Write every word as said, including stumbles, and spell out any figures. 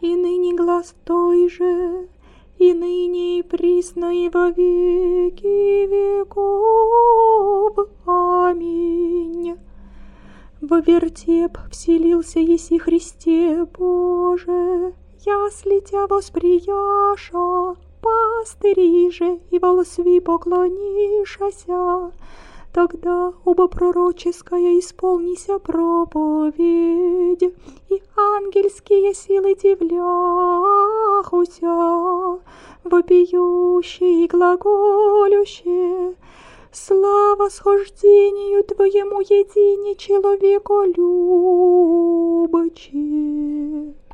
и ныне глас той же, и ныне и присно и во веки веков. Аминь. Во вертеп вселился еси Христе Боже, ясли тя восприяша, пастыри же и волосви поклонишася. Тогда оба пророческая исполнися проповедь, и ангельские силы дивляхуся, вопиющие и глаголющие: слава схождению Твоему едине человеколюбче.